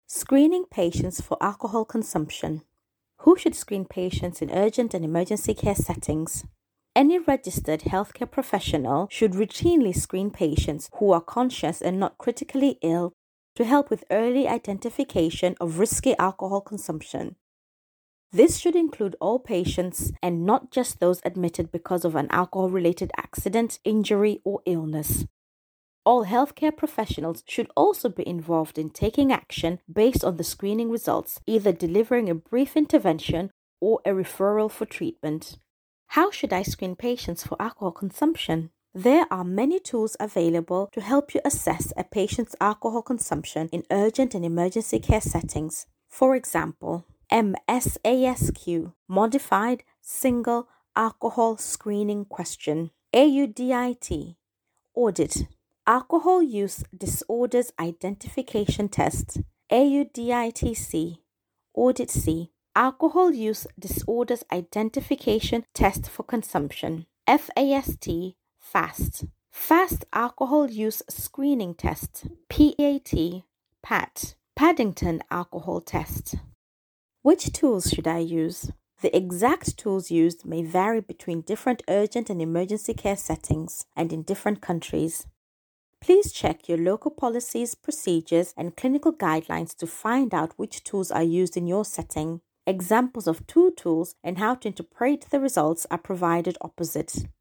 Screening patients for alcohol consumption. Who should screen patients in urgent and emergency care settings? Any registered healthcare professional should routinely screen patients who are conscious and not critically ill to help with early identification of risky alcohol consumption. This should include all patients and not just those admitted because of an alcohol-related accident, injury, or illness. All healthcare professionals should also be involved in taking action based on the screening results, either delivering a brief intervention or a referral for treatment. How should I screen patients for alcohol consumption? There are many tools available to help you assess a patient's alcohol consumption in urgent and emergency care settings. For example, MSASQ, Modified Single Alcohol Screening Question. AUDIT, Audit, Alcohol Use Disorders Identification Test. AUDITC, Audit C, Alcohol Use Disorders Identification Test for Consumption. FAST, FAST, Fast Alcohol Use Screening Test. PAT, Paddington Alcohol Test. Which tools should I use? The exact tools used may vary between different urgent and emergency care settings and in different countries. Please check your local policies, procedures, and clinical guidelines to find out which tools are used in your setting. Examples of two tools and how to interpret the results are provided opposite.